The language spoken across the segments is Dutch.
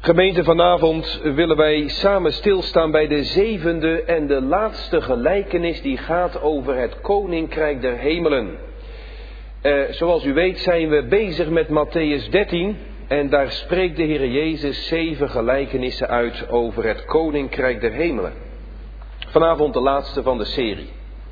Gemeente, vanavond willen wij samen stilstaan bij de zevende en de laatste gelijkenis die gaat over het Koninkrijk der Hemelen. Zoals u weet zijn we bezig met Mattheüs 13 en daar spreekt de Heer Jezus 7 gelijkenissen uit over het Koninkrijk der Hemelen. Vanavond de laatste van de serie.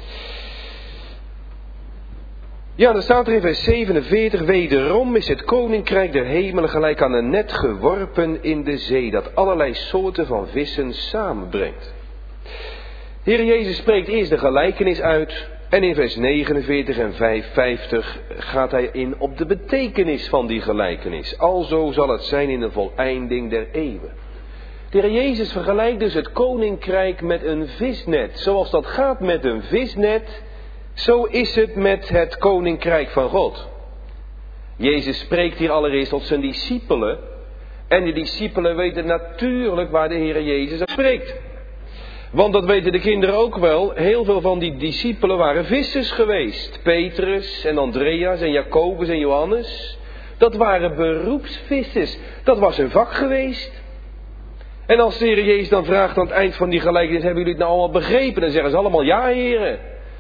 Ja, dan staat er in vers 47, wederom is het Koninkrijk der Hemelen gelijk aan een net geworpen in de zee, dat allerlei soorten van vissen samenbrengt. De Heer Jezus spreekt eerst de gelijkenis uit en in vers 49 en 50 gaat hij in op de betekenis van die gelijkenis. Alzo zal het zijn in de voleinding der eeuwen. De Heer Jezus vergelijkt dus het Koninkrijk met een visnet. Zoals dat gaat met een visnet, zo is het met het Koninkrijk van God. Jezus spreekt hier allereerst tot zijn discipelen. En de discipelen weten natuurlijk waar de Heer Jezus aan spreekt. Want dat weten de kinderen ook wel. Heel veel van die discipelen waren vissers geweest. Petrus en Andreas en Jacobus en Johannes. Dat waren beroepsvissers. Dat was hun vak geweest. En als de Heer Jezus dan vraagt aan het eind van die gelijkenis, hebben jullie het nou allemaal begrepen? Dan zeggen ze allemaal, ja, heren.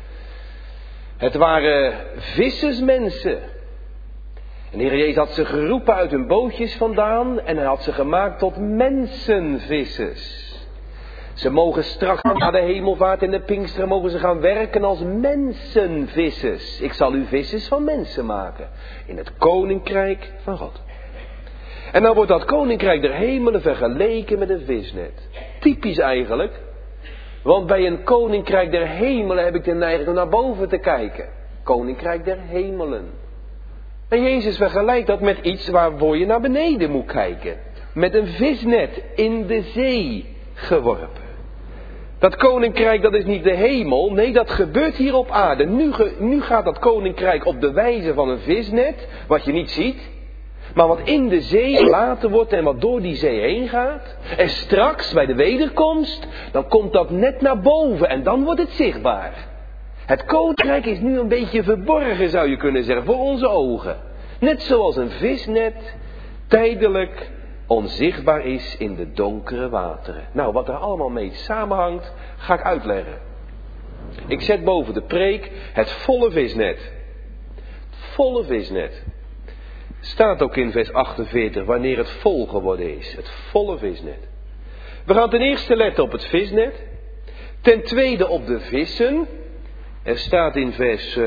Het waren vissersmensen. En de Heer Jezus had ze geroepen uit hun bootjes vandaan en hij had ze gemaakt tot mensenvissers. Ze mogen straks na de hemelvaart en de Pinksteren mogen ze gaan werken als mensenvissers. Ik zal u vissers van mensen maken in het Koninkrijk van God. En dan wordt dat Koninkrijk der Hemelen vergeleken met een visnet. Typisch eigenlijk. Want bij een Koninkrijk der Hemelen heb ik de neiging om naar boven te kijken. Koninkrijk der Hemelen. En Jezus vergelijkt dat met iets waarvoor je naar beneden moet kijken. Met een visnet in de zee geworpen. Dat Koninkrijk, dat is niet de hemel. Nee, dat gebeurt hier op aarde. Nu gaat dat Koninkrijk op de wijze van een visnet. Wat je niet ziet. Maar wat in de zee gelaten wordt en wat door die zee heen gaat. En straks bij de wederkomst, dan komt dat net naar boven en dan wordt het zichtbaar. Het Koninkrijk is nu een beetje verborgen, zou je kunnen zeggen, voor onze ogen. Net zoals een visnet tijdelijk onzichtbaar is in de donkere wateren. Nou, wat er allemaal mee samenhangt, ga ik uitleggen. Ik zet boven de preek het volle visnet. Het volle visnet. Staat ook in vers 48 wanneer het vol geworden is. Het volle visnet. We gaan ten eerste letten op het visnet. Ten tweede op de vissen. Er staat in vers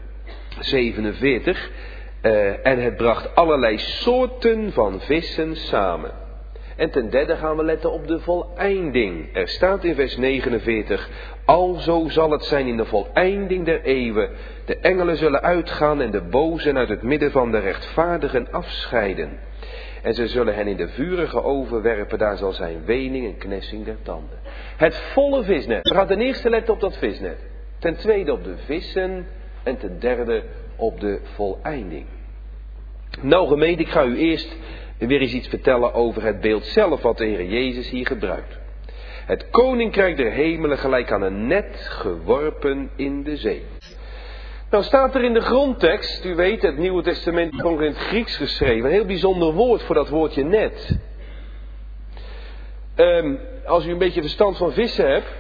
47. En het bracht allerlei soorten van vissen samen. En ten derde gaan we letten op de voleinding. Er staat in vers 49. Alzo zal het zijn in de voleinding der eeuwen. De engelen zullen uitgaan en de bozen uit het midden van de rechtvaardigen afscheiden. En ze zullen hen in de vurige oven werpen. Daar zal zijn wening en knessing der tanden. Het volle visnet. We gaan ten eerste letten op dat visnet. Ten tweede op de vissen. En ten derde op de voleinding. Nou gemeente, ik ga u eerst weer eens iets vertellen over het beeld zelf wat de Heer Jezus hier gebruikt. Het Koninkrijk der Hemelen gelijk aan een net geworpen in de zee. Nou staat er in de grondtekst, u weet het Nieuwe Testament is gewoon in het Grieks geschreven. Een heel bijzonder woord voor dat woordje net. Als u een beetje verstand van vissen hebt,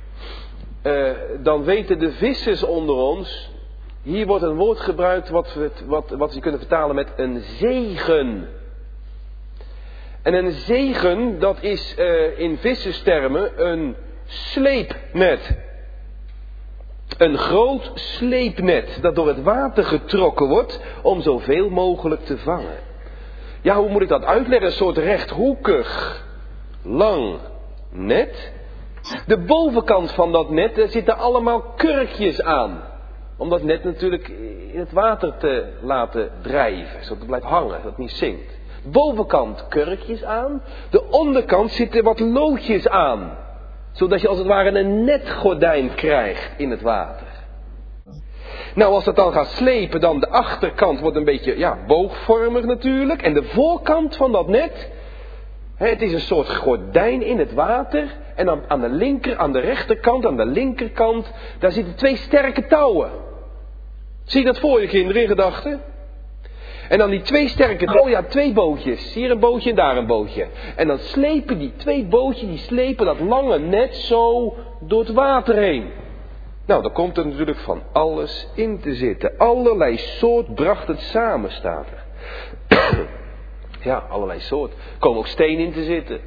dan weten de vissers onder ons, hier wordt een woord gebruikt wat ze kunnen vertalen met een zegen. En een zegen, dat is in visserstermen een sleepnet. Een groot sleepnet dat door het water getrokken wordt om zoveel mogelijk te vangen. Ja, hoe moet ik dat uitleggen? Een soort rechthoekig, lang net. De bovenkant van dat net, daar zitten allemaal kurkjes aan. Om dat net natuurlijk in het water te laten drijven, zodat het blijft hangen, dat het niet zinkt. Bovenkant kurkjes aan, de onderkant zitten wat loodjes aan. Zodat je als het ware een netgordijn krijgt in het water. Nou, als dat dan gaat slepen, dan de achterkant wordt een beetje boogvormig natuurlijk. En de voorkant van dat net, het is een soort gordijn in het water. En dan aan de rechterkant, aan de linkerkant, daar zitten 2 sterke touwen. Zie je dat voor je kinderen in gedachten? En dan die twee sterke, twee bootjes. Hier een bootje en daar een bootje. En dan slepen die twee bootjes, die slepen dat lange net zo door het water heen. Nou, dan komt er natuurlijk van alles in te zitten. Allerlei soort bracht het samen, staat er. Ja, allerlei soort. Er komen ook stenen in te zitten.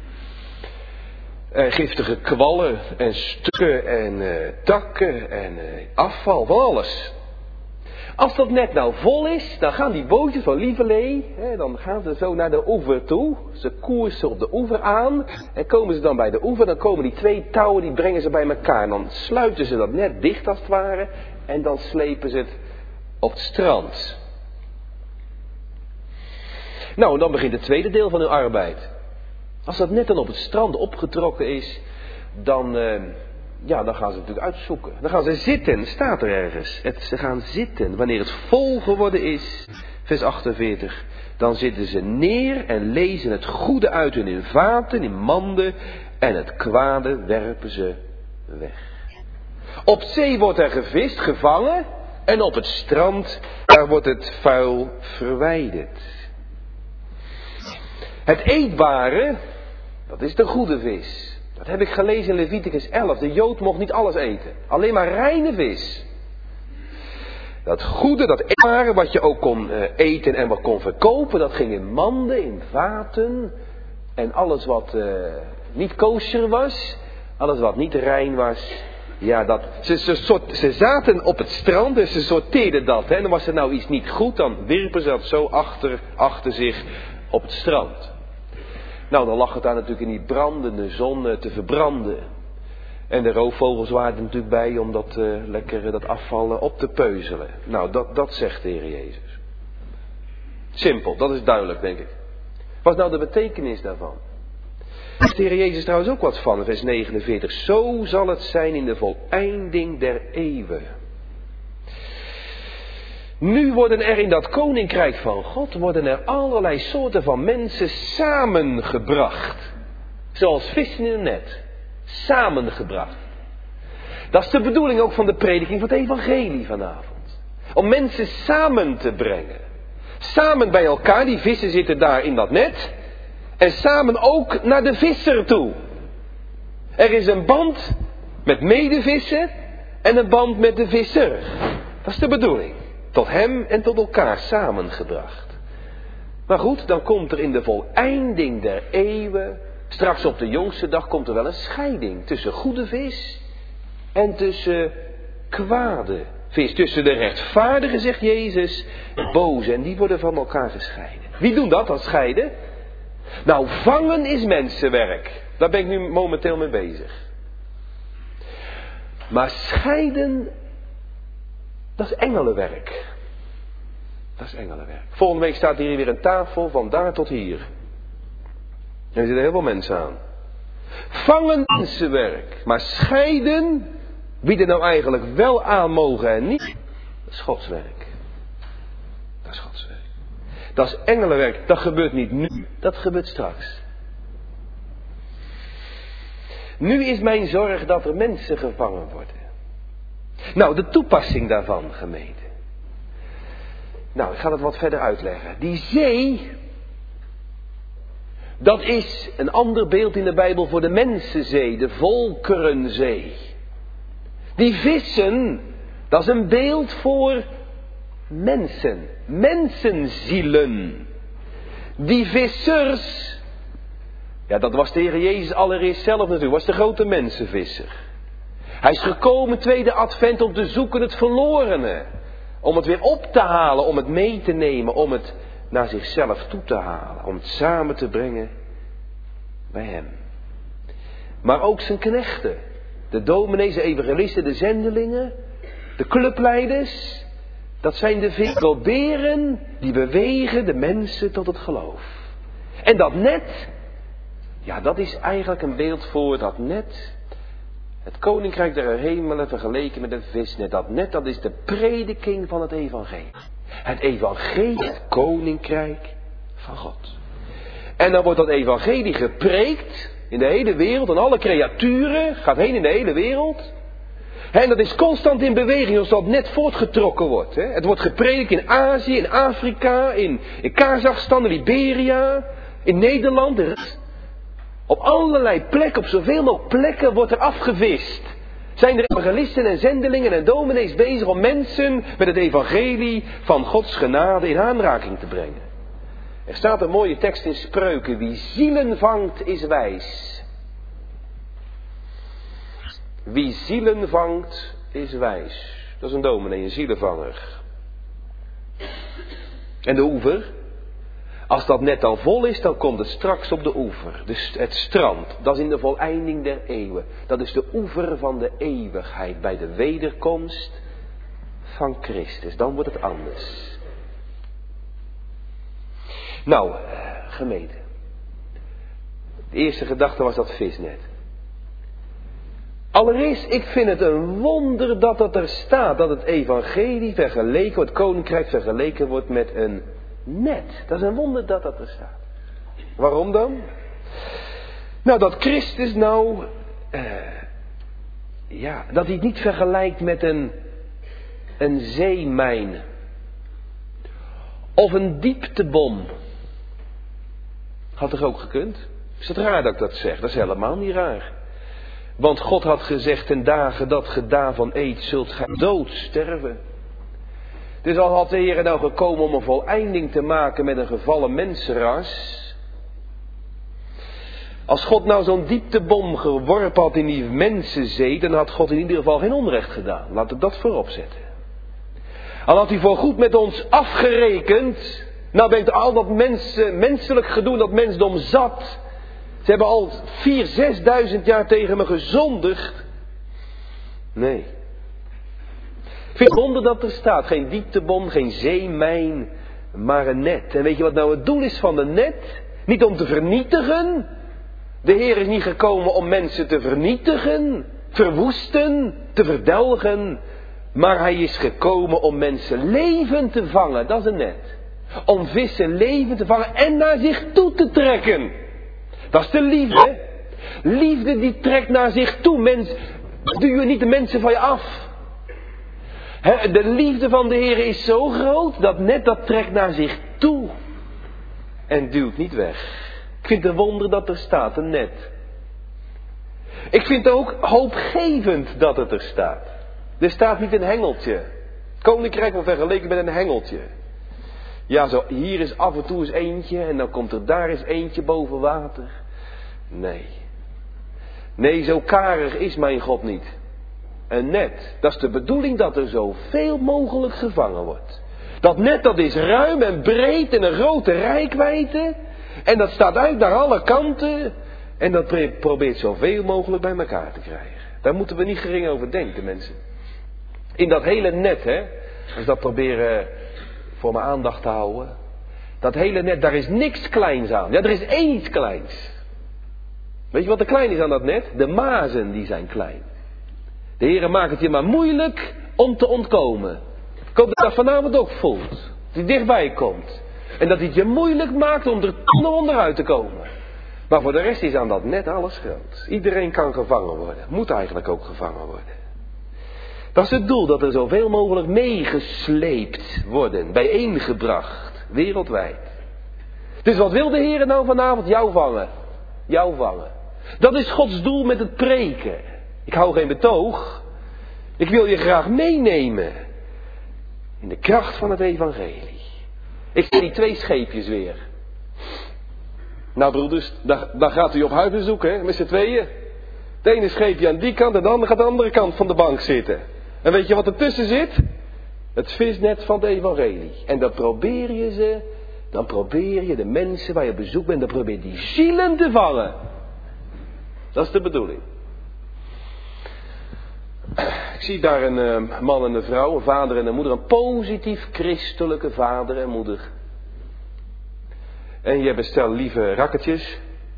Giftige kwallen en stukken en takken en afval, van alles. Als dat net nou vol is, dan gaan die bootjes van Lieverlee, dan gaan ze zo naar de oever toe. Ze koersen op de oever aan en komen ze dan bij de oever, dan komen die twee touwen, die brengen ze bij elkaar. En dan sluiten ze dat net dicht als het ware en dan slepen ze het op het strand. Nou, en dan begint het tweede deel van hun arbeid. Als dat net dan op het strand opgetrokken is, dan gaan ze natuurlijk uitzoeken. Dan gaan ze zitten, staat er ergens. Ze gaan zitten. Wanneer het vol geworden is, vers 48, dan zitten ze neer en lezen het goede uit in vaten, in manden, en het kwade werpen ze weg. Op zee wordt er gevist, gevangen, en op het strand, daar wordt het vuil verwijderd. Het eetbare, dat is de goede vis. Dat heb ik gelezen in Leviticus 11. De Jood mocht niet alles eten. Alleen maar reine vis. Dat goede, dat eetbare wat je ook kon eten en wat kon verkopen, dat ging in manden, in vaten. En alles wat niet kosher was, alles wat niet rein was, ja, ze zaten op het strand en ze sorteerden dat. Hè. En dan was er nou iets niet goed, dan wierpen ze dat zo achter zich op het strand. Nou, dan lag het daar natuurlijk in die brandende zon te verbranden. En de roofvogels waren er natuurlijk bij om dat dat afval op te peuzelen. Nou, dat zegt de Heer Jezus. Simpel, dat is duidelijk, denk ik. Wat is nou de betekenis daarvan? Daar zegt de Heer Jezus trouwens ook wat van, vers 49. Zo zal het zijn in de voleinding der eeuwen. Nu worden er in dat koninkrijk van God, worden er allerlei soorten van mensen samengebracht. Zoals vissen in een net. Samengebracht. Dat is de bedoeling ook van de prediking van het evangelie vanavond. Om mensen samen te brengen. Samen bij elkaar, die vissen zitten daar in dat net. En samen ook naar de visser toe. Er is een band met medevissen en een band met de visser. Dat is de bedoeling. Tot hem en tot elkaar samengebracht. Maar goed, dan komt er in de voleinding der eeuwen, straks op de jongste dag, komt er wel een scheiding tussen goede vis en tussen kwade vis. Tussen de rechtvaardige, zegt Jezus, en boze. En die worden van elkaar gescheiden. Wie doen dat scheiden? Nou, vangen is mensenwerk. Daar ben ik nu momenteel mee bezig. Maar scheiden, dat is engelenwerk. Dat is engelenwerk. Volgende week staat hier weer een tafel van daar tot hier. En er zitten heel veel mensen aan. Vangen mensenwerk. Maar scheiden, wie er nou eigenlijk wel aan mogen en niet, dat is Gods werk. Dat is Gods werk. Dat is engelenwerk. Dat gebeurt niet nu. Dat gebeurt straks. Nu is mijn zorg dat er mensen gevangen worden. Nou, de toepassing daarvan, gemeente. Nou, ik ga dat wat verder uitleggen. Die zee, dat is een ander beeld in de Bijbel voor de mensenzee, de volkerenzee. Die vissen, dat is een beeld voor mensen, mensenzielen. Die vissers, ja, dat was de Heer Jezus allereerst zelf natuurlijk, was de grote mensenvisser. Hij is gekomen, tweede advent, om te zoeken het verlorene. Om het weer op te halen, om het mee te nemen, om het naar zichzelf toe te halen. Om het samen te brengen bij hem. Maar ook zijn knechten. De dominees, de evangelisten, de zendelingen, de clubleiders. Dat zijn de proberen die bewegen de mensen tot het geloof. En dat net, ja, dat is eigenlijk een beeld voor dat net. Het koninkrijk der hemelen vergeleken met een visnet. Dat net, dat is de prediking van het evangelie. Het evangelie, het koninkrijk van God. En dan wordt dat evangelie gepreekt in de hele wereld. En alle creaturen, gaat heen in de hele wereld. En dat is constant in beweging, als dat net voortgetrokken wordt. Het wordt gepredikt in Azië, in Afrika, in Kazachstan, in Liberia, in Nederland. Op allerlei plekken, op zoveel mogelijk plekken wordt er afgevist. Zijn er evangelisten en zendelingen en dominees bezig om mensen met het evangelie van Gods genade in aanraking te brengen. Er staat een mooie tekst in Spreuken: wie zielen vangt is wijs. Wie zielen vangt is wijs. Dat is een dominee, een zielenvanger. En de oever? Als dat net al vol is, dan komt het straks op de oever. Dus het strand, dat is in de voleinding der eeuwen. Dat is de oever van de eeuwigheid bij de wederkomst van Christus. Dan wordt het anders. Nou, gemeente. De eerste gedachte was dat visnet. Allereerst, ik vind het een wonder dat het er staat. Dat het evangelie vergeleken wordt, het koninkrijk vergeleken wordt met een net. Dat is een wonder dat dat er staat. Waarom dan? Nou, dat Christus dat hij het niet vergelijkt met een zeemijn. Of een dieptebom. Had toch ook gekund? Is het raar dat ik dat zeg? Dat is helemaal niet raar. Want God had gezegd, ten dagen dat ge daarvan eet, zult gij dood sterven. Dus al had de Heer nou gekomen om een voleinding te maken met een gevallen mensenras. Als God nou zo'n dieptebom geworpen had in die mensenzee, dan had God in ieder geval geen onrecht gedaan. Laat ik dat voorop zetten. Al had hij voorgoed met ons afgerekend. Nou bent al dat menselijk gedoe, dat mensdom zat. Ze hebben al 4.000-6.000 jaar tegen me gezondigd. Nee. Ik vind het wonder dat er staat. Geen dieptebom, geen zeemijn, maar een net. En weet je wat nou het doel is van de net? Niet om te vernietigen. De Heer is niet gekomen om mensen te vernietigen, verwoesten, te verdelgen. Maar hij is gekomen om mensen levend te vangen. Dat is een net. Om vissen levend te vangen en naar zich toe te trekken. Dat is de liefde. Liefde die trekt naar zich toe. Duw niet de mensen van je af. De liefde van de Heer is zo groot dat net dat trekt naar zich toe. En duwt niet weg. Ik vind het een wonder dat er staat, een net. Ik vind het ook hoopgevend dat het er staat. Er staat niet een hengeltje. Het koninkrijk wordt vergeleken met een hengeltje. Ja, zo hier is af en toe eens eentje en dan komt er daar eens eentje boven water. Nee. Nee, zo karig is mijn God niet. Een net, dat is de bedoeling dat er zoveel mogelijk gevangen wordt. Dat net, dat is ruim en breed en een grote reikwijdte. En dat staat uit naar alle kanten. En dat probeert zoveel mogelijk bij elkaar te krijgen. Daar moeten we niet gering over denken, mensen. In dat hele net, als we dat proberen voor mijn aandacht te houden. Dat hele net, daar is niks kleins aan. Ja, er is één iets kleins. Weet je wat er klein is aan dat net? De mazen, die zijn klein. De Heer maakt het je maar moeilijk om te ontkomen. Ik hoop dat je dat vanavond ook voelt. Dat hij dichtbij komt. En dat hij het je moeilijk maakt om er onderuit te komen. Maar voor de rest is aan dat net alles groot. Iedereen kan gevangen worden. Moet eigenlijk ook gevangen worden. Dat is het doel, dat er zoveel mogelijk meegesleept worden. Bijeengebracht. Wereldwijd. Dus wat wil de Heer nou vanavond? Jou vangen. Jou vangen. Dat is Gods doel met het preken. Ik hou geen betoog. Ik wil je graag meenemen. In de kracht van het evangelie. Ik zie die 2 scheepjes weer. Nou broeders, daar gaat u op huizenzoek, met z'n tweeën. Het ene scheepje aan die kant en de andere gaat aan de andere kant van de bank zitten. En weet je wat ertussen zit? Het visnet van het evangelie. En dan probeer je de mensen waar je op bezoek bent, dan probeer je die zielen te vangen. Dat is de bedoeling. Ik zie daar een man en een vrouw, een vader en een moeder, een positief christelijke vader en moeder. En je bestelt lieve rakketjes.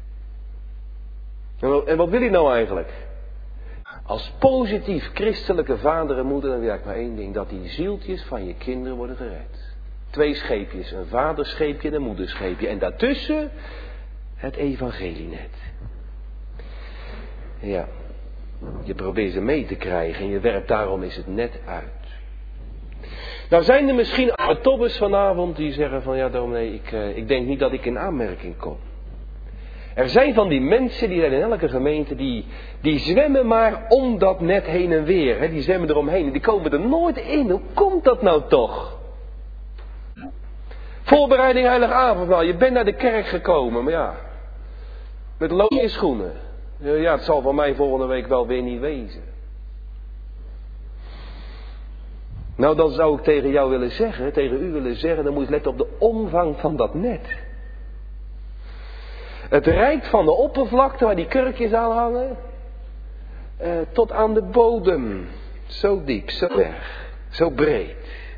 En wat wil je nou eigenlijk? Als positief christelijke vader en moeder, dan wil ik maar één ding: dat die zieltjes van je kinderen worden gered. 2 scheepjes, een vaderscheepje en een moederscheepje. En daartussen het evangelienet. Ja. Je probeert ze mee te krijgen en je werpt daarom is het net uit. Nou zijn er misschien tobbers vanavond die zeggen van ja dominee, ik denk niet dat ik in aanmerking kom. Er zijn van die mensen die zijn in elke gemeente, die zwemmen maar om dat net heen en weer. Hè? Die zwemmen eromheen en die komen er nooit in. Hoe komt dat nou toch? Voorbereiding heilige avondmaal. Je bent naar de kerk gekomen, maar ja, met looie schoenen. Ja, het zal van mij volgende week wel weer niet wezen. Nou, dan zou ik tegen jou willen zeggen, tegen u willen zeggen, dan moet je letten op de omvang van dat net. Het reikt van de oppervlakte waar die kurkjes aan hangen, tot aan de bodem. Zo diep, zo erg, zo breed.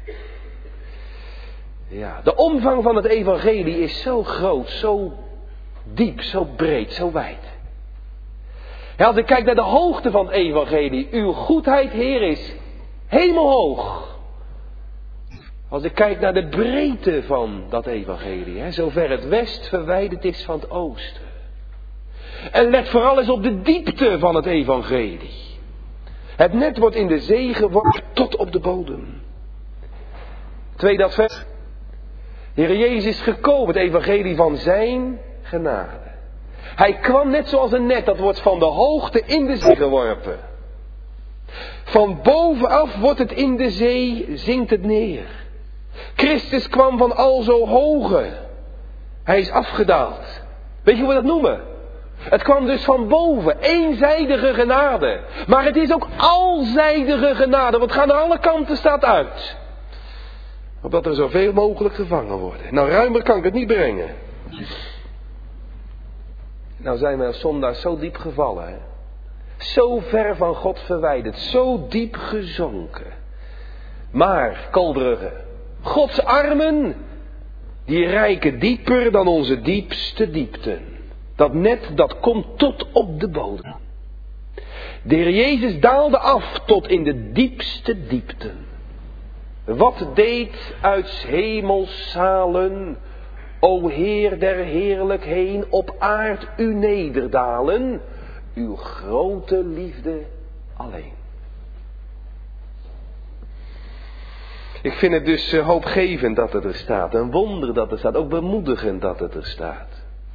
Ja, de omvang van het evangelie is zo groot, zo diep, zo breed, zo wijd. Ja, als ik kijk naar de hoogte van het evangelie, uw goedheid, Heer, is hemelhoog. Als ik kijk naar de breedte van dat evangelie, zover het west verwijderd is van het oosten. En let vooral eens op de diepte van het evangelie. Het net wordt in de zee geworpen tot op de bodem. Tweede vers. De Heer Jezus is gekomen, het evangelie van zijn genade. Hij kwam net zoals een net, dat wordt van de hoogte in de zee geworpen. Van bovenaf wordt het in de zee, zinkt het neer. Christus kwam van al zo hoge. Hij is afgedaald. Weet je hoe we dat noemen? Het kwam dus van boven, eenzijdige genade. Maar het is ook alzijdige genade, want het gaat aan alle kanten staat uit. Opdat er zoveel mogelijk gevangen worden. Nou, ruimer kan ik het niet brengen. Nou zijn we als zondaars zo diep gevallen. Hè? Zo ver van God verwijderd. Zo diep gezonken. Maar, Kolbrugge, Gods armen, die reiken dieper dan onze diepste diepten. Dat net, dat komt tot op de bodem. De Heer Jezus daalde af tot in de diepste diepten. Wat deed uit 's hemels zalen, o Heer der heerlijkheden, op aard u nederdalen, uw grote liefde alleen. Ik vind het dus hoopgevend dat het er staat, een wonder dat er staat, ook bemoedigend dat het er staat.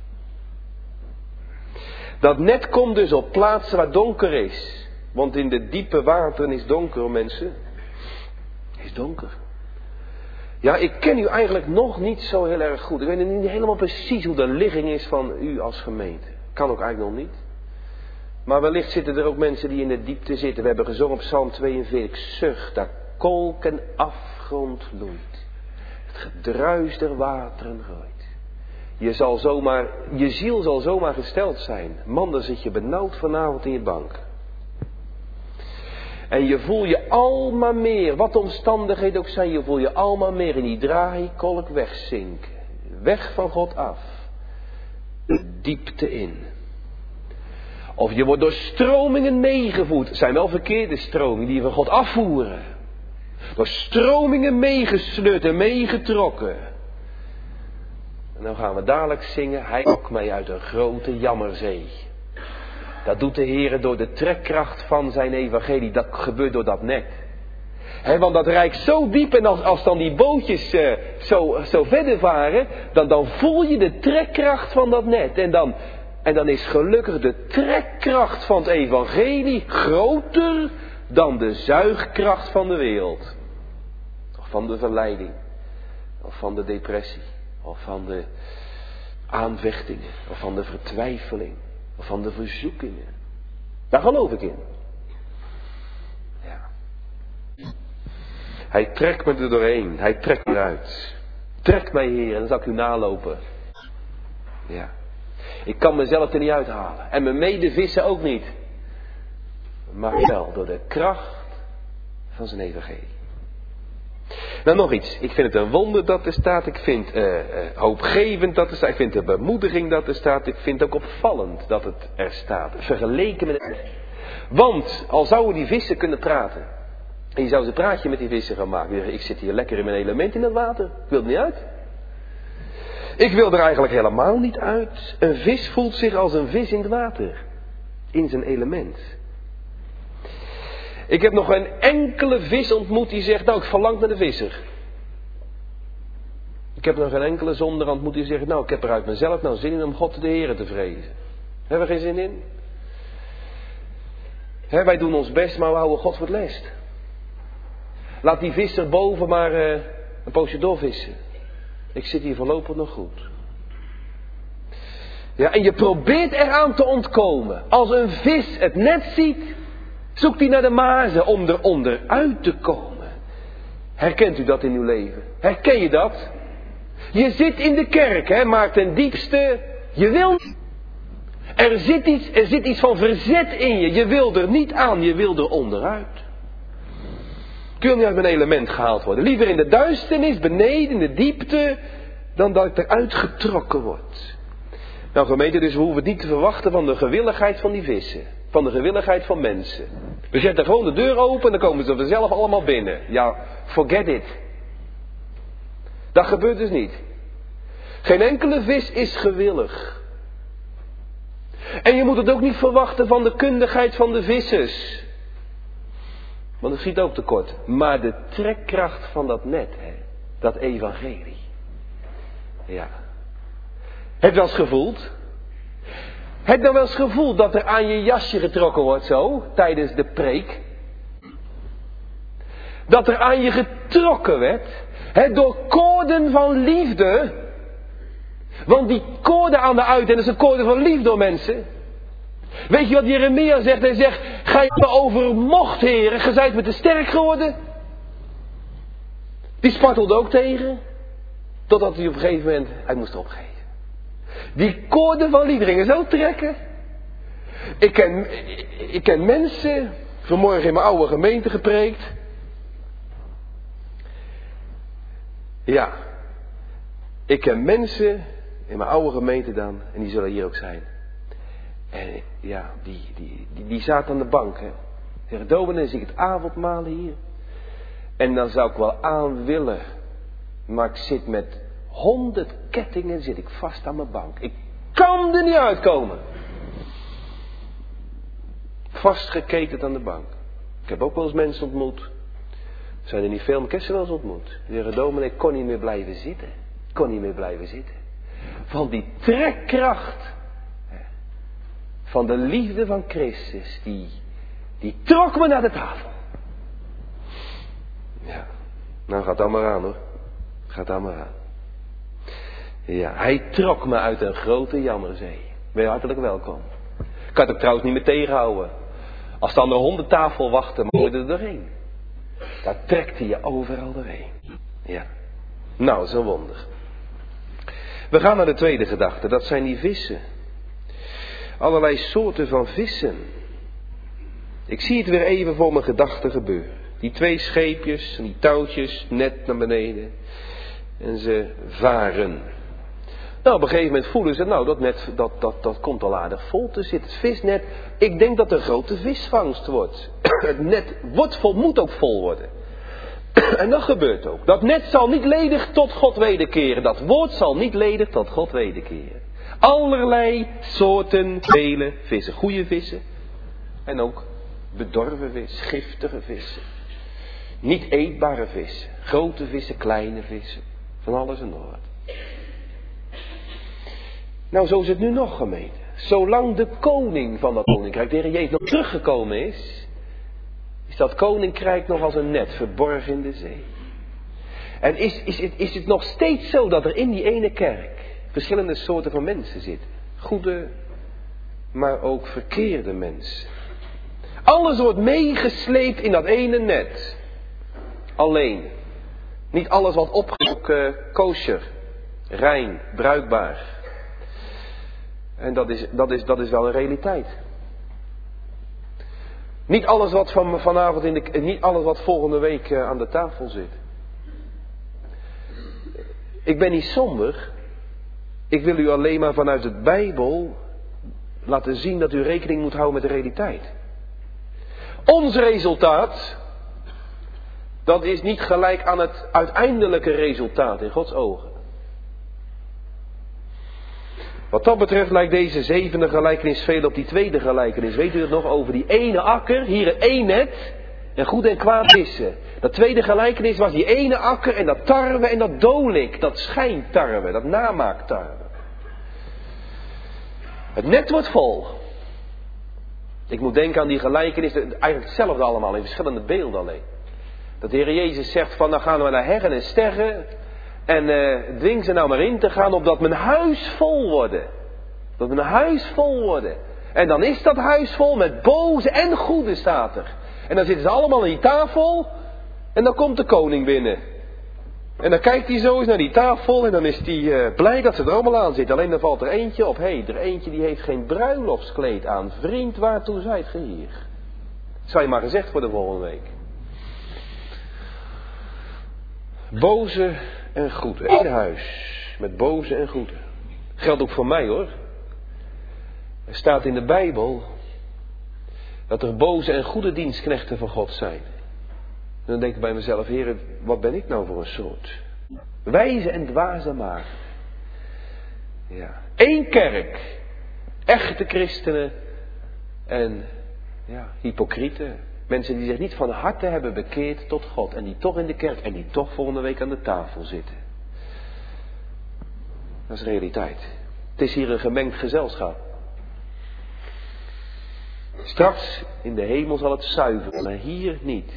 Dat net komt dus op plaatsen waar donker is, want in de diepe wateren is donker, mensen. Is donker. Ja, ik ken u eigenlijk nog niet zo heel erg goed. Ik weet niet helemaal precies hoe de ligging is van u als gemeente. Kan ook eigenlijk nog niet. Maar wellicht zitten er ook mensen die in de diepte zitten. We hebben gezongen op Psalm 42. Zucht, daar kolk en afgrond loeit. Het gedruis der wateren groeit. Je ziel zal zomaar gesteld zijn. Man, dan zit je benauwd vanavond in je bank. En je voel je almaar meer, wat de omstandigheden ook zijn, je voel je almaar meer in die draaikolk wegzinken. Weg van God af. De diepte in. Of je wordt door stromingen meegevoerd. Het zijn wel verkeerde stromingen die je van God afvoeren. Door stromingen meegesleurd en meegetrokken. En dan gaan we dadelijk zingen, hij trok mij uit een grote jammerzee. Dat doet de Heer door de trekkracht van zijn evangelie. Dat gebeurt door dat net. Want dat reikt zo diep en als dan die bootjes zo verder varen, dan voel je de trekkracht van dat net. En dan is gelukkig de trekkracht van het evangelie groter dan de zuigkracht van de wereld. Of van de verleiding. Of van de depressie. Of van de aanvechtingen. Of van de vertwijfeling. Of van de verzoekingen. Daar geloof ik in. Ja. Hij trekt me er doorheen. Hij trekt me eruit. Trek mij, Heer, en dan zal ik u nalopen. Ja. Ik kan mezelf er niet uithalen. En mijn medevissen ook niet. Maar wel door de kracht van zijn evangelie. Nou, nog iets. Ik vind het een wonder dat er staat. Ik vind hoopgevend dat er staat. Ik vind het een bemoediging dat er staat. Ik vind het ook opvallend dat het er staat. Vergeleken met het. Want al zouden die vissen kunnen praten. En je zou eens een praatje met die vissen gaan maken. Ik zit hier lekker in mijn element in het water. Ik wil er niet uit. Ik wil er eigenlijk helemaal niet uit. Een vis voelt zich als een vis in het water. In zijn element. Ik heb nog geen enkele vis ontmoet die zegt, nou ik verlang naar de visser. Ik heb nog geen enkele zonder ontmoet die zegt, nou ik heb er uit mezelf nou zin in om God de Heer te vrezen. Hebben we geen zin in? Wij doen ons best, maar we houden God voor het lest. Laat die visser boven maar een poosje doorvissen. Ik zit hier voorlopig nog goed. Ja, en je probeert eraan te ontkomen. Als een vis het net ziet, zoekt hij naar de mazen om er onderuit te komen. Herkent u dat in uw leven? Herken je dat? Je zit in de kerk, maar ten diepste, je wil. Er zit iets van verzet in je. Je wil er niet aan, je wil er onderuit. Ik wil niet uit mijn element gehaald worden. Liever in de duisternis, beneden, in de diepte, dan dat ik eruit getrokken word. Nou gemeente, dus we hoeven het niet te verwachten van de gewilligheid van die vissen. Van de gewilligheid van mensen. We zetten gewoon de deur open en dan komen ze vanzelf allemaal binnen. Ja, forget it. Dat gebeurt dus niet. Geen enkele vis is gewillig. En je moet het ook niet verwachten van de kundigheid van de vissers. Want het schiet ook tekort. Maar de trekkracht van dat net, dat evangelie. Ja. Heb je wel eens gevoeld? Heb je nou wel eens gevoeld dat er aan je jasje getrokken wordt zo, tijdens de preek? Dat er aan je getrokken werd, door koorden van liefde. Want die koorden aan de uit, en dat is een koorden van liefde, mensen. Weet je wat Jeremia zegt? Hij zegt, gij me overmocht, heren, ge zijt me te sterk geworden. Die spartelde ook tegen, totdat hij op een gegeven moment uit moest opgeven. Die koorden van liefde gingen zo trekken. Ik ken mensen, vanmorgen in mijn oude gemeente gepreekt. Ja, ik ken mensen in mijn oude gemeente dan, en die zullen hier ook zijn. En ja, die zaten aan de bank. Zeggen, dominee, zie ik het avondmaal hier. En dan zou ik wel aan willen, maar ik zit met 100 kettingen zit ik vast aan mijn bank. Ik kan er niet uitkomen. Vastgeketend aan de bank. Ik heb ook wel eens mensen ontmoet. Zijn er niet veel, maar ik heb ze wel eens ontmoet. Die zeggen, dominee, ik kon niet meer blijven zitten. Ik kon niet meer blijven zitten. Van die trekkracht van de liefde van Christus, die trok me naar de tafel. Ja, nou gaat dat maar aan hoor. Gaat dat maar aan. Ja, hij trok me uit een grote jammerzee. Ben je hartelijk welkom. Ik kan het ook trouwens niet meer tegenhouden. Als dan de hondentafel wachten, moet je er doorheen. Daar trekt hij je overal doorheen. Ja. Nou, zo'n wonder. We gaan naar de tweede gedachte. Dat zijn die vissen. Allerlei soorten van vissen. Ik zie het weer even voor mijn gedachten gebeuren. Die 2 scheepjes en die touwtjes net naar beneden. En ze varen. Nou, op een gegeven moment voelen ze, nou, dat net, dat komt al aardig vol te zitten. Het visnet, ik denk dat er grote visvangst wordt. Het net wordt vol, moet ook vol worden. En dat gebeurt ook. Dat net zal niet ledig tot God wederkeren. Dat woord zal niet ledig tot God wederkeren. Allerlei soorten, vele vissen. Goede vissen. En ook bedorven vissen, giftige vissen. Niet eetbare vissen. Grote vissen, kleine vissen. Van alles en nog wat. Nou, zo is het nu nog, gemeente. Zolang de koning van dat koninkrijk, de Heer Jezus, nog teruggekomen is dat koninkrijk nog als een net verborgen in de zee. En is het nog steeds zo dat er in die ene kerk verschillende soorten van mensen zitten? Goede, maar ook verkeerde mensen. Alles wordt meegesleept in dat ene net. Alleen. Niet alles wat opgezocht, kosher, rein, bruikbaar. En dat is wel een realiteit. Niet alles wat vanavond niet alles wat volgende week aan de tafel zit. Ik ben niet somber. Ik wil u alleen maar vanuit de Bijbel laten zien dat u rekening moet houden met de realiteit. Ons resultaat, dat is niet gelijk aan het uiteindelijke resultaat in Gods ogen. Wat dat betreft lijkt deze 7e gelijkenis veel op die tweede gelijkenis. Weet u het nog over die ene akker, hier het één net. en goed en kwaad vissen. Dat tweede gelijkenis was die ene akker en dat tarwe en dat dolik, dat schijntarwe, dat namaaktarwe. Het net wordt vol. Ik moet denken aan die gelijkenis, eigenlijk hetzelfde allemaal, in verschillende beelden alleen. Dat de Heer Jezus zegt van, dan gaan we naar heggen en sterren en dwing ze nou maar in te gaan, opdat mijn huis vol worden. Dat mijn huis vol worden. En dan is dat huis vol met boze en goede, staat er. En dan zitten ze allemaal aan die tafel en dan komt de koning binnen. En dan kijkt hij zo eens naar die tafel en dan is hij blij dat ze er allemaal aan zitten. Alleen dan valt er eentje op, er eentje die heeft geen bruiloftskleed aan. Vriend, waartoe zijt ge hier? Dat zou je maar gezegd voor de volgende week. Boze en goede. Eén huis met boze en goede. Geldt ook voor mij hoor. Er staat in de Bijbel dat er boze en goede dienstknechten van God zijn. En dan denk ik bij mezelf, Heer, wat ben ik nou voor een soort? Wijze en dwaze maagden. Ja. Eén kerk. Echte christenen en hypocrieten. Mensen die zich niet van harte hebben bekeerd tot God. En die toch in de kerk en die toch volgende week aan de tafel zitten. Dat is realiteit. Het is hier een gemengd gezelschap. Straks in de hemel zal het zuiveren, maar hier niet.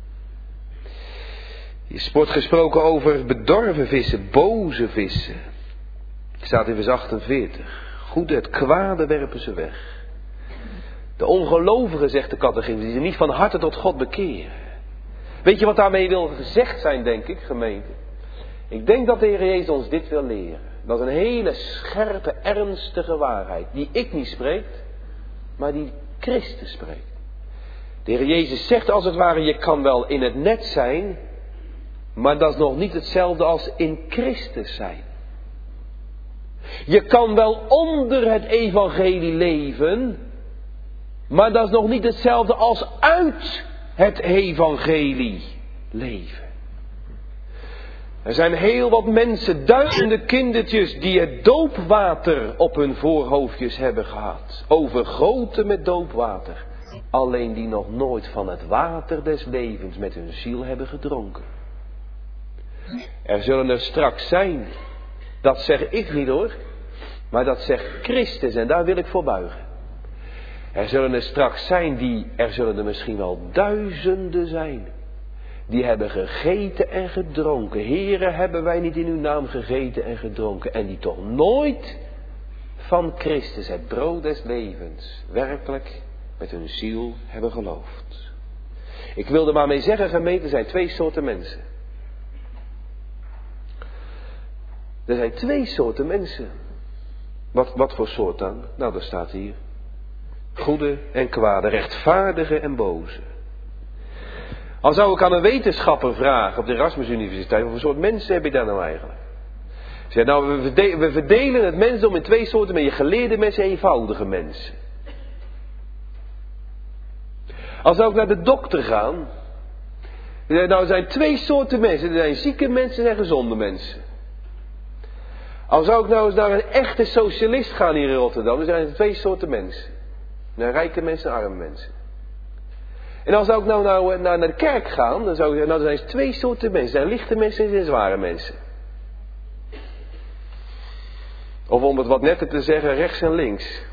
Hier wordt gesproken over bedorven vissen, boze vissen. Het staat in vers 48. Goede, het kwade werpen ze weg. De ongelovigen, zegt de catechismus, die ze niet van harte tot God bekeren. Weet je wat daarmee wil gezegd zijn, denk ik, gemeente? Ik denk dat de Heer Jezus ons dit wil leren. Dat is een hele scherpe, ernstige waarheid. Die ik niet spreek, maar die Christus spreekt. De Heer Jezus zegt als het ware, je kan wel in het net zijn, maar dat is nog niet hetzelfde als in Christus zijn. Je kan wel onder het evangelie leven, maar dat is nog niet hetzelfde als uit het evangelie leven. Er zijn heel wat mensen, duizenden kindertjes, die het doopwater op hun voorhoofdjes hebben gehad. Overgoten met doopwater. Alleen die nog nooit van het water des levens met hun ziel hebben gedronken. Er zullen er straks zijn, dat zeg ik niet hoor, maar dat zegt Christus en daar wil ik voor buigen. Er zullen er straks zijn er zullen er misschien wel duizenden zijn. Die hebben gegeten en gedronken. Here, hebben wij niet in uw naam gegeten en gedronken. En die toch nooit van Christus, het brood des levens, werkelijk met hun ziel hebben geloofd. Ik wil er maar mee zeggen, gemeente, er zijn twee soorten mensen. Er zijn twee soorten mensen. Wat voor soort dan? Nou, dat staat hier. Goede en kwade, rechtvaardige en boze. Al zou ik aan een wetenschapper vragen op de Erasmus Universiteit, wat voor soort mensen heb je daar nou eigenlijk? Zeg, nou, we verdelen het mensdom in twee soorten, met je geleerde mensen en eenvoudige mensen. Al zou ik naar de dokter gaan, nou, er zijn twee soorten mensen, er zijn zieke mensen en gezonde mensen. Al zou ik nou eens naar een echte socialist gaan hier in Rotterdam, er zijn twee soorten mensen. Naar rijke mensen en arme mensen. En als ik nou naar de kerk gaan, dan zou ik zeggen, nou er zijn twee soorten mensen. Er zijn lichte mensen en zware mensen. Of om het wat netter te zeggen, rechts en links.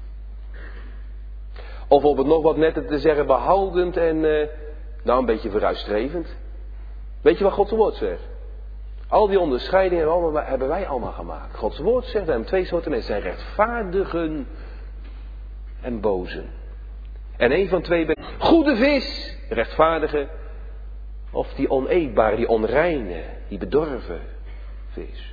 Of om het nog wat netter te zeggen, behoudend en een beetje vooruitstrevend. Weet je wat Gods woord zegt? Al die onderscheidingen hebben wij allemaal gemaakt. Gods woord zegt, er zijn twee soorten mensen. Er zijn rechtvaardigen en bozen. En een van twee goede vis, rechtvaardige, of die oneetbare, die onreine, die bedorven vis.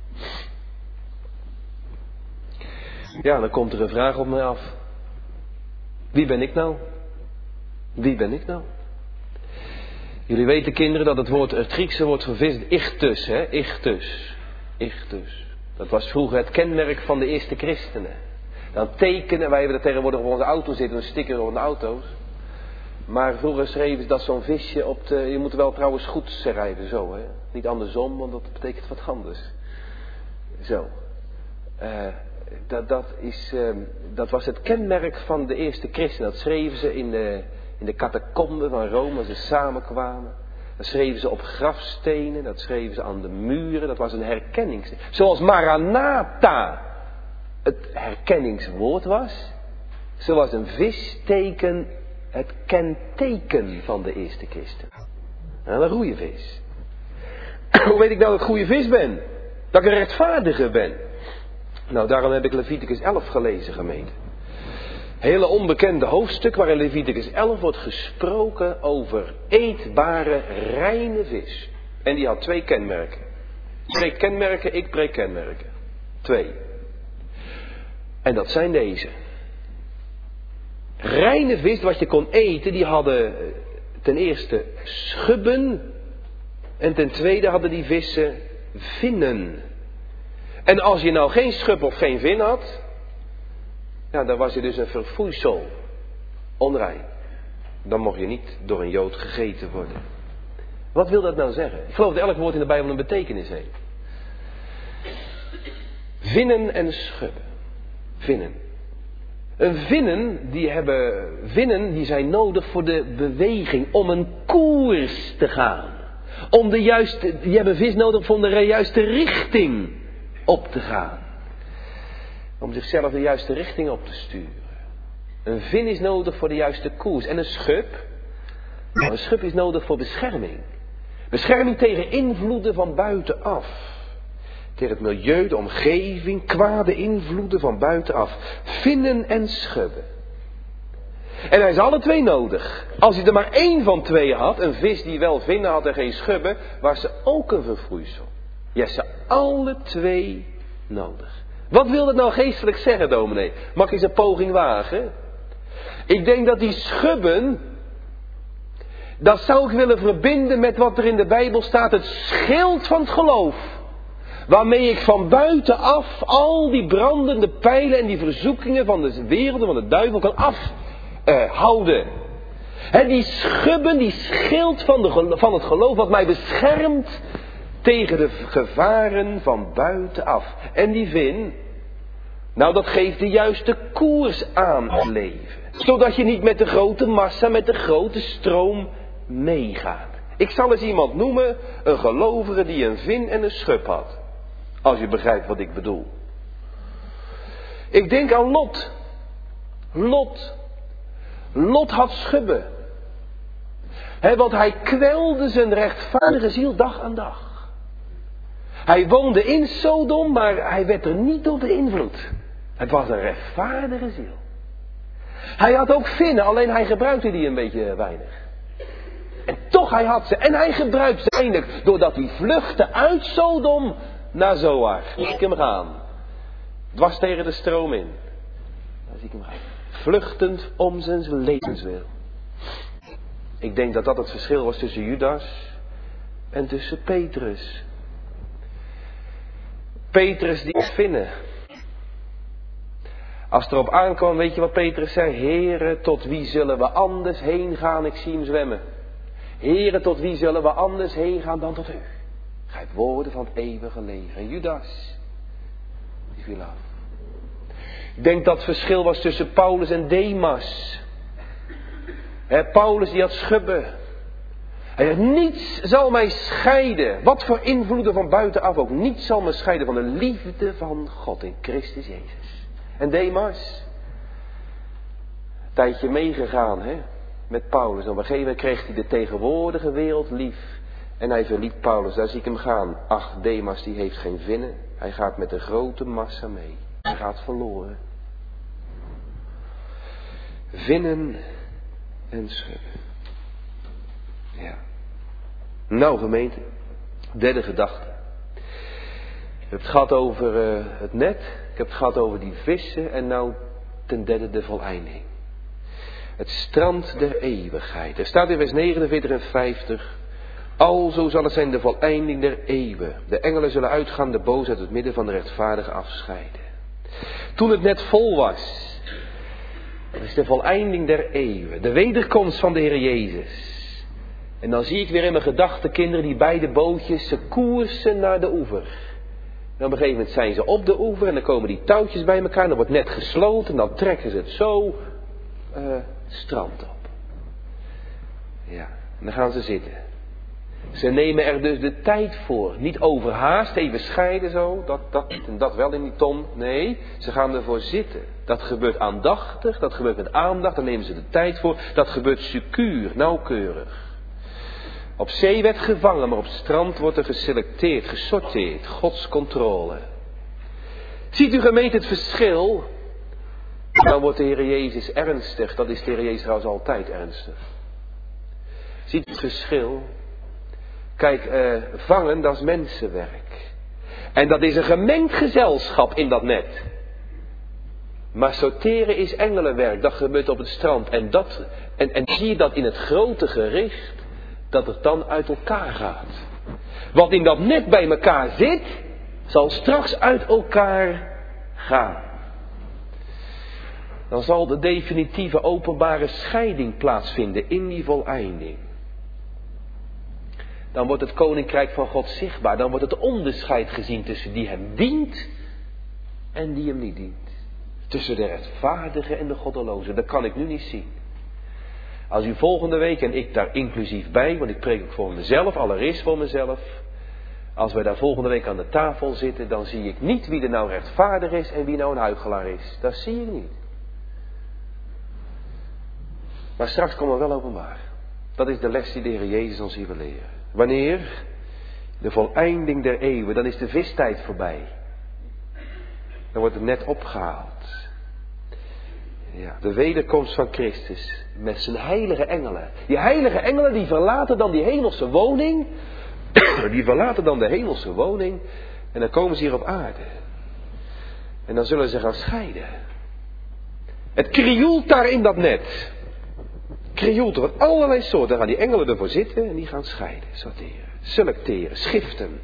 Ja, dan komt er een vraag op mij af. Wie ben ik nou? Wie ben ik nou? Jullie weten kinderen dat het Griekse woord voor vis, ichthus, hè? Ichthus. Ichthus. Dat was vroeger het kenmerk van de eerste christenen. Dan tekenen, wij hebben dat tegenwoordig op onze auto zitten, een sticker op de auto's. Maar vroeger schreven ze dat zo'n visje op de... Je moet er wel trouwens goed schrijven, zo hè. Niet andersom, want dat betekent wat anders. Zo. Dat was het kenmerk van de eerste christen. Dat schreven ze in de catacomben van Rome, als ze samenkwamen. Dat schreven ze op grafstenen, dat schreven ze aan de muren, dat was een herkenningsteken. Zoals Maranatha het herkenningswoord was, zo was een visteken het kenteken van de eerste christen. En een goede vis. Hoe weet ik nou dat ik goede vis ben? Dat ik een rechtvaardige ben? Nou, daarom heb ik Leviticus 11 gelezen, gemeente. Hele onbekende hoofdstuk waarin Leviticus 11 wordt gesproken over eetbare, reine vis. En die had 2 kenmerken. Je spreekt kenmerken, ik preek kenmerken. 2. En dat zijn deze. Reine vis, wat je kon eten, die hadden ten eerste schubben. En ten tweede hadden die vissen vinnen. En als je nou geen schub of geen vin had, ja, dan was je dus een verfoeisel. Onrein. Dan mocht je niet door een Jood gegeten worden. Wat wil dat nou zeggen? Ik geloof dat elk woord in de Bijbel een betekenis heeft. Vinnen en schubben. Vinnen. Vinnen die zijn nodig voor de beweging, om een koers te gaan. Die hebben vis nodig om de juiste richting op te gaan. Om zichzelf de juiste richting op te sturen. Een vin is nodig voor de juiste koers. En een schub is nodig voor bescherming. Bescherming tegen invloeden van buitenaf. Tegen het milieu, de omgeving, kwade invloeden van buitenaf. Vinnen en schubben. En hij is alle 2 nodig. Als hij er maar 1 van 2 had, een vis die wel vinnen had en geen schubben, was ze ook een vervloeisel. Je hebt ze alle 2 nodig. Wat wil dat nou geestelijk zeggen, dominee? Mag ik eens een poging wagen? Ik denk dat die schubben, dat zou ik willen verbinden met wat er in de Bijbel staat, het schild van het geloof. Waarmee ik van buitenaf al die brandende pijlen en die verzoekingen van de wereld en van de duivel kan afhouden. Die schubben, die schild van het geloof wat mij beschermt tegen de gevaren van buitenaf. En die vin, nou dat geeft de juiste koers aan het leven. Zodat je niet met de grote massa, met de grote stroom meegaat. Ik zal eens iemand noemen, een gelovige die een vin en een schub had. Als je begrijpt wat ik bedoel. Ik denk aan Lot. Lot had schubben. Want hij kwelde zijn rechtvaardige ziel dag aan dag. Hij woonde in Sodom, maar hij werd er niet door beïnvloed. Het was een rechtvaardige ziel. Hij had ook vinnen, alleen hij gebruikte die een beetje weinig. En toch, hij had ze. En hij gebruikte ze eindelijk doordat hij vluchtte uit Sodom naar Zoar. Daar zie ik hem gaan. Dwars tegen de stroom in. Daar zie ik hem gaan. Vluchtend om zijn levenswil. Ik denk dat dat het verschil was tussen Judas en tussen Petrus. Petrus die is vinnen. Als het erop aankwam, weet je wat Petrus zei? Heere, tot wie zullen we anders heen gaan? Ik zie hem zwemmen. Heere, tot wie zullen we anders heen gaan dan tot u? Gij hebt woorden van het eeuwige leven. En Judas, die viel af. Ik denk dat het verschil was tussen Paulus en Demas. Paulus die had schubben. Hij zegt, niets zal mij scheiden. Wat voor invloeden van buitenaf ook. Niets zal mij scheiden van de liefde van God in Christus Jezus. En Demas, een tijdje meegegaan met Paulus. Op een gegeven moment kreeg hij de tegenwoordige wereld lief. En hij verliet Paulus, daar zie ik hem gaan. Ach, Demas die heeft geen vinnen. Hij gaat met de grote massa mee. Hij gaat verloren. Vinnen en schubben. Ja. Nou gemeente, derde gedachte. Ik heb het gehad over het net. Ik heb het gehad over die vissen. En nou ten derde de voleinding. Het strand der eeuwigheid. Er staat in vers 49 en 50. Alzo zal het zijn de voleinding der eeuwen. De engelen zullen uitgaan de boos uit het midden van de rechtvaardige afscheiden. Toen het net vol was. Dat is de voleinding der eeuwen. De wederkomst van de Heer Jezus. En dan zie ik weer in mijn gedachten kinderen die beide bootjes, ze koersen naar de oever. En op een gegeven moment zijn ze op de oever en dan komen die touwtjes bij elkaar. Dan wordt net gesloten en dan trekken ze het zo strand op. Ja, en dan gaan ze zitten. Ze nemen er dus de tijd voor. Niet overhaast, even scheiden zo. Dat wel in die ton. Nee, ze gaan ervoor zitten. Dat gebeurt aandachtig, dat gebeurt met aandacht. Daar nemen ze de tijd voor. Dat gebeurt secuur, nauwkeurig. Op zee werd gevangen, maar op het strand wordt er geselecteerd, gesorteerd. Gods controle. Ziet u gemeente het verschil? Dan wordt de Heer Jezus ernstig. Dat is de Heer Jezus trouwens altijd ernstig. Ziet u het verschil? Kijk, vangen, dat is mensenwerk. En dat is een gemengd gezelschap in dat net. Maar sorteren is engelenwerk. Dat gebeurt op het strand. En zie je dat in het grote gericht, dat het dan uit elkaar gaat. Wat in dat net bij elkaar zit, zal straks uit elkaar gaan. Dan zal de definitieve openbare scheiding plaatsvinden in die voleinding. Dan wordt het koninkrijk van God zichtbaar. Dan wordt het onderscheid gezien tussen die hem dient en die hem niet dient. Tussen de rechtvaardige en de goddeloze. Dat kan ik nu niet zien. Als u volgende week, en ik daar inclusief bij, want ik preek ook voor mezelf, allereerst voor mezelf. Als wij daar volgende week aan de tafel zitten, dan zie ik niet wie er nou rechtvaardig is en wie nou een huichelaar is. Dat zie ik niet. Maar straks komen we wel openbaar. Dat is de les die de Heer Jezus ons hier wil leren. Wanneer? De voleinding der eeuwen. Dan is de vistijd voorbij. Dan wordt het net opgehaald. Ja, de wederkomst van Christus. Met zijn heilige engelen. Die heilige engelen die verlaten dan die hemelse woning. Die verlaten dan de hemelse woning. En dan komen ze hier op aarde. En dan zullen ze gaan scheiden. Het krioelt daar in dat net. Krioelt van allerlei soorten. Dan gaan die engelen ervoor zitten en die gaan scheiden, sorteren, selecteren, schiften.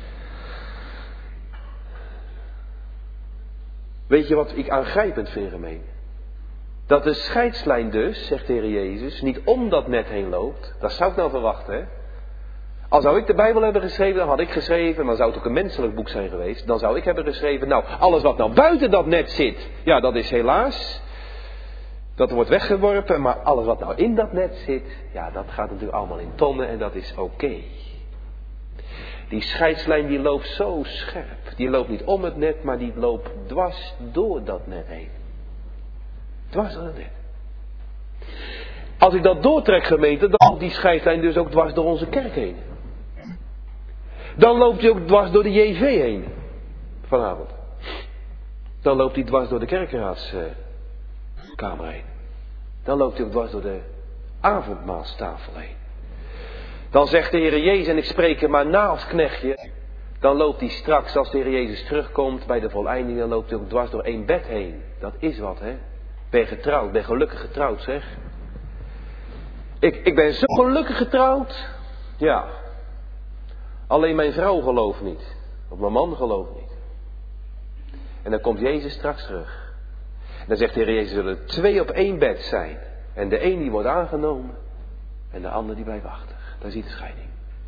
Weet je wat ik aangrijpend vind, gemeen? Dat de scheidslijn dus, zegt de Heer Jezus, niet om dat net heen loopt. Dat zou ik nou verwachten, hè? Al zou ik de Bijbel hebben geschreven, dan had ik geschreven, dan zou het ook een menselijk boek zijn geweest. Dan zou ik hebben geschreven, nou, alles wat nou buiten dat net zit, ja, dat is helaas. Dat wordt weggeworpen, maar alles wat nou in dat net zit, ja, dat gaat natuurlijk allemaal in tonnen en dat is oké. Die scheidslijn die loopt zo scherp. Die loopt niet om het net, maar die loopt dwars door dat net heen. Dwars door het net. Als ik dat doortrek, gemeente, dan loopt die scheidslijn dus ook dwars door onze kerk heen. Dan loopt die ook dwars door de JV heen. Vanavond. Dan loopt die dwars door de kerkenraadskamer heen. Dan loopt hij ook dwars door de avondmaalstafel heen. Dan zegt de Heer Jezus, en ik spreek hem maar na als knechtje. Dan loopt hij straks, als de Heer Jezus terugkomt bij de voleinding, dan loopt hij ook dwars door één bed heen. Dat is wat, hè. Ben getrouwd, ben gelukkig getrouwd, zeg. Ik ben zo gelukkig getrouwd. Ja. Alleen mijn vrouw gelooft niet. Of mijn man gelooft niet. En dan komt Jezus straks terug. En dan zegt de Heer Jezus, zullen 2 op 1 bed zijn. En de een die wordt aangenomen. En de ander die blijft achter. Daar zie je de scheiding.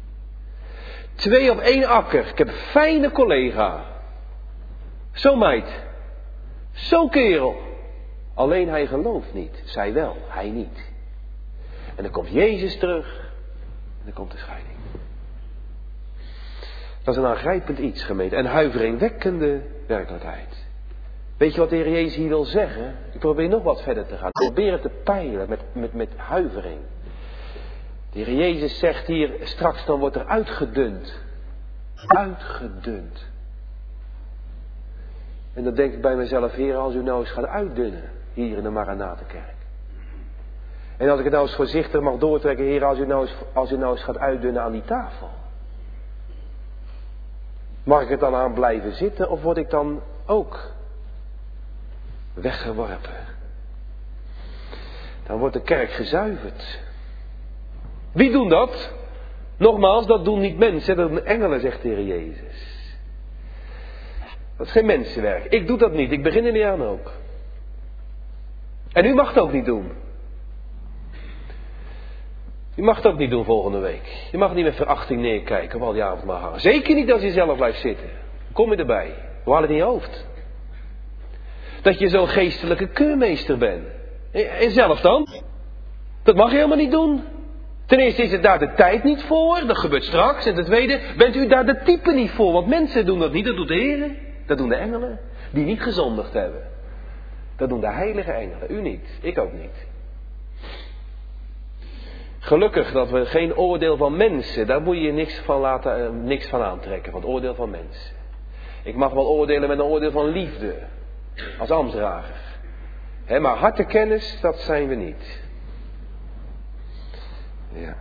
2 op 1 akker. Ik heb een fijne collega. Zo meid. Zo kerel. Alleen hij gelooft niet. Zij wel, hij niet. En dan komt Jezus terug. En dan komt de scheiding. Dat is een aangrijpend iets, gemeente. En huiveringwekkende werkelijkheid. Weet je wat de Heer Jezus hier wil zeggen? Ik probeer nog wat verder te gaan. Ik probeer het te peilen met huivering. De Heer Jezus zegt hier, straks dan wordt er uitgedund. Uitgedund. En dan denk ik bij mezelf, Heer, als u nou eens gaat uitdunnen. Hier in de Maranatenkerk. En als ik het nou eens voorzichtig mag doortrekken, Heer, als u nou eens gaat uitdunnen aan die tafel. Mag ik er dan aan blijven zitten of word ik dan ook weggeworpen? Dan wordt de kerk gezuiverd. Wie doen dat? Nogmaals, dat doen niet mensen, dat doen engelen, zegt de Heer Jezus. Dat is geen mensenwerk. Ik doe dat niet, ik begin er niet aan ook. En u mag het ook niet doen. U mag het ook niet doen volgende week. Je mag niet met verachting neerkijken op al die avond maar hangen. Zeker niet als je zelf blijft zitten. Kom je erbij. Hoe haal het in je hoofd? Dat je zo'n geestelijke keurmeester bent. En zelf dan? Dat mag je helemaal niet doen. Ten eerste is het daar de tijd niet voor, dat gebeurt straks. En ten tweede, bent u daar de type niet voor. Want mensen doen dat niet, dat doet de Heer. Dat doen de engelen, die niet gezondigd hebben. Dat doen de heilige engelen, u niet, ik ook niet. Gelukkig dat we geen oordeel van mensen, daar moet je niks van aantrekken, van het oordeel van mensen. Ik mag wel oordelen met een oordeel van liefde, als ambtsdrager. Maar hartekennis, dat zijn we niet. Ja.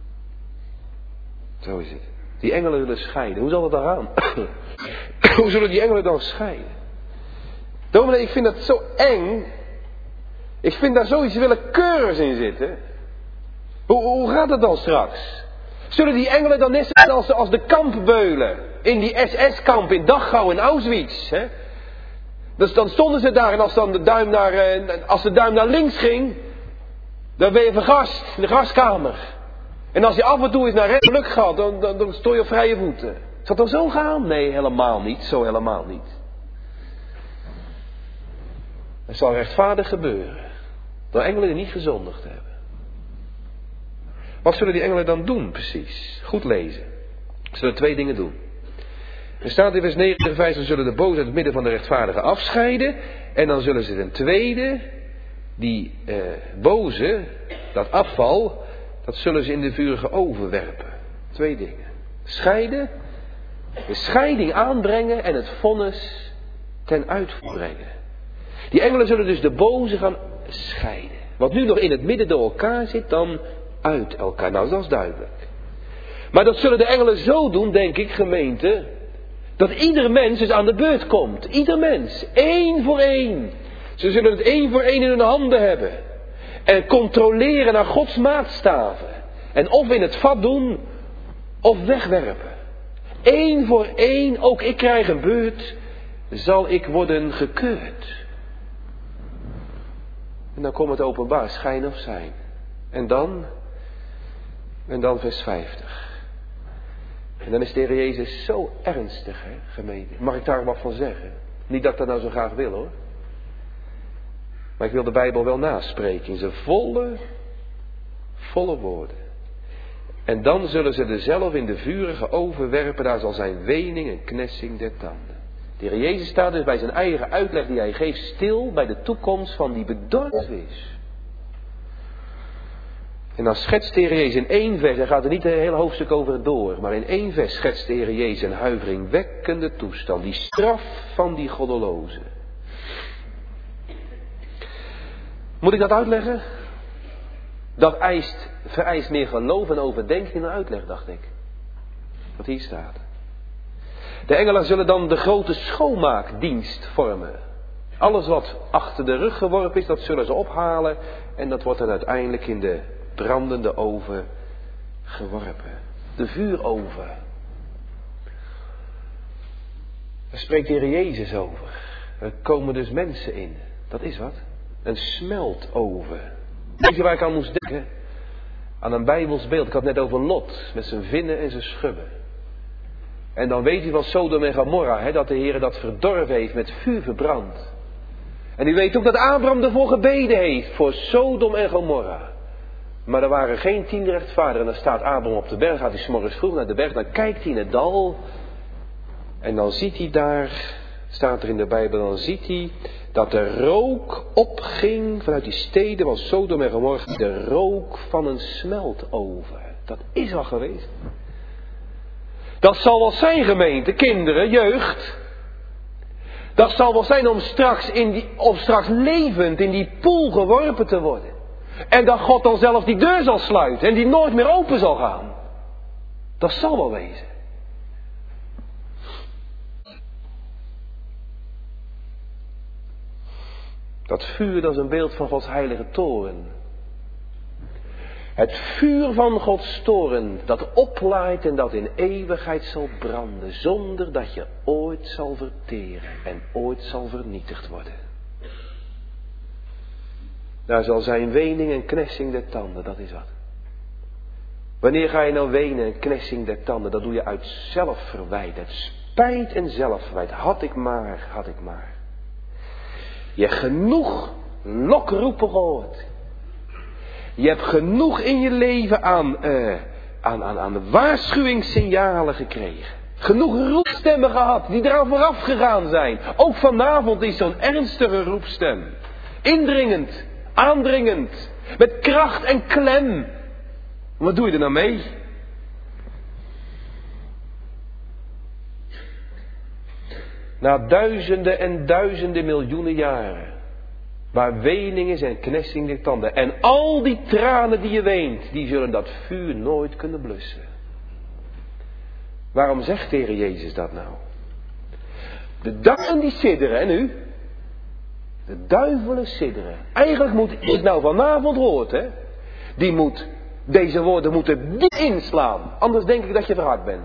Zo is het. Die engelen zullen scheiden. Hoe zal dat dan gaan? Hoe zullen die engelen dan scheiden? Dominee, ik vind dat zo eng. Ik vind daar zoiets willekeurigs in zitten. Hoe gaat het dan straks? Zullen die engelen dan net als de kampbeulen in die SS-kamp in Dachau en Auschwitz? Hè? Dus dan stonden ze daar en als de duim naar links ging, dan ben je vergast in de gaskamer. En als je af en toe eens naar rechts geluk gaat, dan stond je op vrije voeten. Zal dat dan zo gaan? Nee, helemaal niet. Zo helemaal niet. Het zal rechtvaardig gebeuren. Door engelen die niet gezondigd hebben. Wat zullen die engelen dan doen precies? Goed lezen. Ze zullen 2 dingen doen. Er staat in vers 59, ze zullen de boze uit het midden van de rechtvaardige afscheiden. En dan zullen ze ten tweede, die boze, dat afval, dat zullen ze in de vurige oven werpen. 2 dingen. Scheiden, de scheiding aanbrengen en het vonnis ten uitvoer brengen. Die engelen zullen dus de boze gaan scheiden. Wat nu nog in het midden door elkaar zit, dan uit elkaar. Nou, dat is duidelijk. Maar dat zullen de engelen zo doen, denk ik, gemeente, dat ieder mens dus aan de beurt komt. Ieder mens. 1 voor 1. Ze zullen het 1 voor 1 in hun handen hebben. En controleren naar Gods maatstaven. En of in het vat doen, of wegwerpen. 1 voor 1, ook ik krijg een beurt, zal ik worden gekeurd. En dan komt het openbaar, schijn of zijn. En dan vers 50. En dan is de Heer Jezus zo ernstig, hè, gemeente. Mag ik daar wat van zeggen? Niet dat ik dat nou zo graag wil, hoor. Maar ik wil de Bijbel wel naspreken in zijn volle woorden. En dan zullen ze dezelfde in de vurige oven werpen, daar zal zijn wening en knessing der tanden. De Heer Jezus staat dus bij zijn eigen uitleg die hij geeft stil bij de toekomst van die bedorven vis. En dan schetst de Heer Jezus in 1 vers, hij gaat er niet een hele hoofdstuk over door, maar in 1 vers schetst de Heer Jezus een huiveringwekkende toestand, die straf van die goddelozen. Moet ik dat uitleggen? Dat vereist meer geloof en overdenking in een uitleg, dacht ik. Wat hier staat. De engelen zullen dan de grote schoonmaakdienst vormen. Alles wat achter de rug geworpen is, dat zullen ze ophalen. En dat wordt dan uiteindelijk in de brandende oven geworpen. De vuuroven. Daar spreekt de Heer Jezus over. Er komen dus mensen in. Dat is wat. Een smeltoven. Weet je waar ik aan moest denken? Aan een Bijbels beeld. Ik had net over Lot. Met zijn vinnen en zijn schubben. En dan weet u van Sodom en Gomorra. Hè, dat de Heer dat verdorven heeft. Met vuur verbrand. En u weet ook dat Abraham ervoor gebeden heeft. Voor Sodom en Gomorra. Maar er waren geen 10 rechtvaardigen. En dan staat Abraham op de berg. Gaat hij 's morgens vroeg naar de berg. Dan kijkt hij in het dal. En dan ziet hij daar. Staat er in de Bijbel. Dan ziet hij dat de rook opging vanuit die steden van Sodom en Gomorra. De rook van een smeltoven. Dat is al geweest. Dat zal wel zijn, gemeente, kinderen, jeugd. Dat zal wel zijn om straks levend in die poel geworpen te worden. En dat God dan zelf die deur zal sluiten en die nooit meer open zal gaan. Dat zal wel wezen. Dat vuur, dat is een beeld van Gods heilige toren. Het vuur van Gods toren dat oplaait en dat in eeuwigheid zal branden, zonder dat je ooit zal verteren en ooit zal vernietigd worden. Daar zal zijn wening en knessing der tanden, dat is wat. Wanneer ga je nou wenen en knessing der tanden? Dat doe je uit zelfverwijt, uit spijt en zelfverwijt. Had ik maar, had ik maar. Je genoeg lokroepen gehoord. Je hebt genoeg in je leven aan waarschuwingssignalen gekregen. Genoeg roepstemmen gehad die eraan vooraf gegaan zijn. Ook vanavond is zo'n ernstige roepstem. Indringend, aandringend, met kracht en klem. Wat doe je er nou mee? Na duizenden en duizenden miljoenen jaren, waar wening is en knessing der tanden, en al die tranen die je weent, die zullen dat vuur nooit kunnen blussen. Waarom zegt de Heer Jezus dat nou? De duivelen die sidderen, en nu? De duivelen sidderen. Eigenlijk moet ik nou vanavond hoort, hè? Deze woorden moeten diep inslaan. Anders denk ik dat je verhard bent.